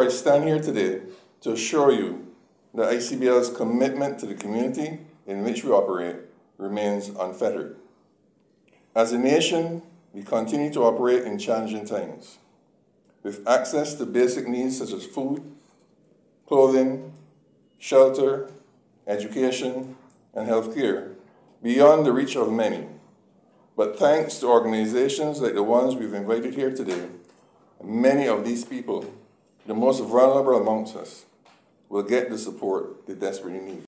I stand here today to assure you that ICBL's commitment to the community in which we operate remains unfettered. As a nation, we continue to operate in challenging times, with access to basic needs such as food, clothing, shelter, education, and healthcare beyond the reach of many. But thanks to organizations like the ones we've invited here today, many of these people, the most vulnerable amongst us, will get the support they desperately need.